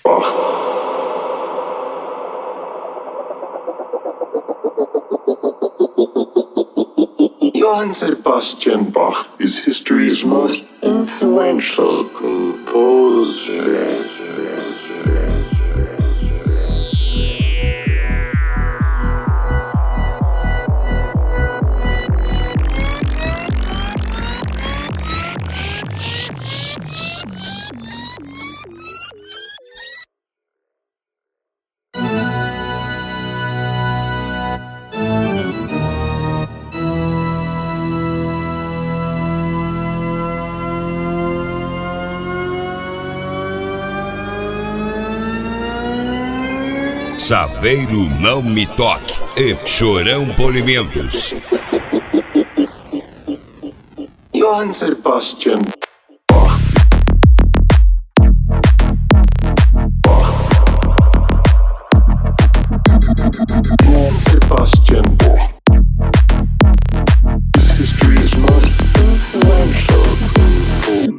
Bach. Johann Sebastian Bach is history's most influential composer. Saveiro Não Me Toque e Chorão Polimentos. Johann Sebastian Johann Sebastian Bach is history's most influential composer.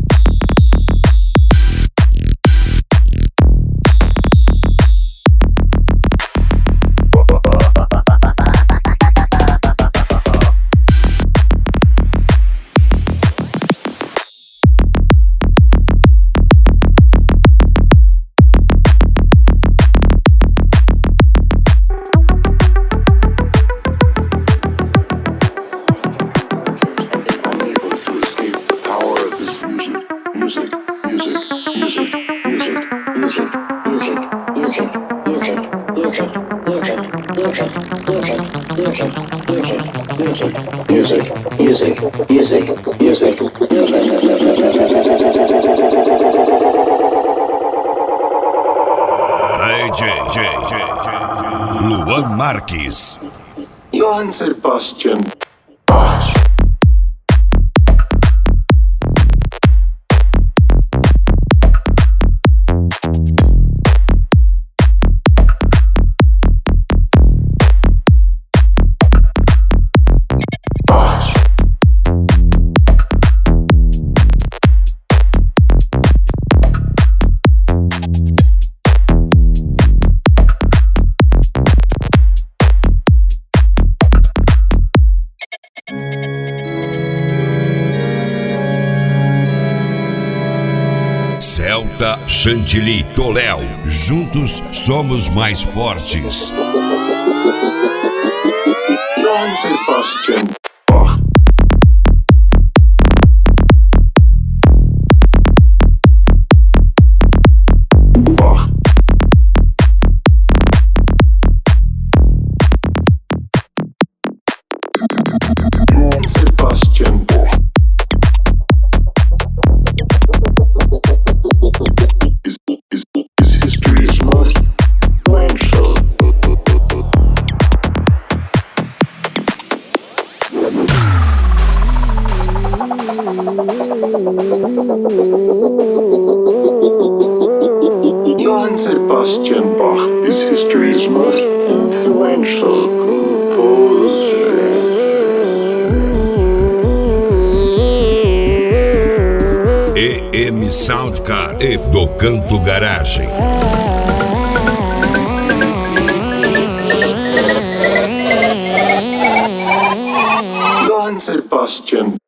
Luan Marques. Johann Sebastian Bach. Celta, Chantilly, Toléu, juntos somos mais fortes. Johann Sebastian Bach. Bach. Johann Sebastian Bach. Is history's most influential. Johann Sebastian Bach is history's most influential composer. EM Soundcar e do Canto Garagem. Johann Sebastian